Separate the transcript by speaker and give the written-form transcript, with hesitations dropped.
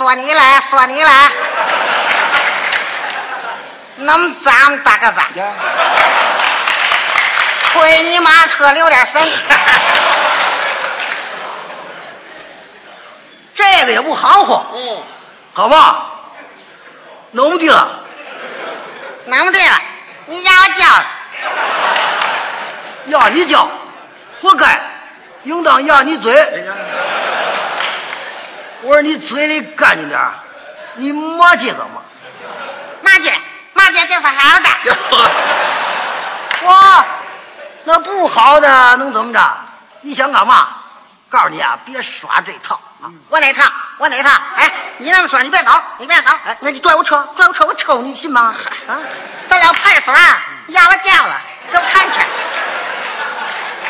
Speaker 1: 说你了，那么脏大个脏，推你妈车留点神。
Speaker 2: 这个也不含糊，好吧？弄不定了，
Speaker 1: 弄不对了，你让我叫了，
Speaker 2: 要你叫，活该，应当压你嘴。我说你嘴里干净点，你骂这个嘛？
Speaker 1: 马姐就是好的。
Speaker 2: 我那不好的能怎么着？你想干嘛？告诉你啊，别耍这套啊！
Speaker 1: 我哪套？哎，你那么说，你别走。哎，那你拽我车，我抽你信吗？啊，咱俩派出所压我叫了，给我看去。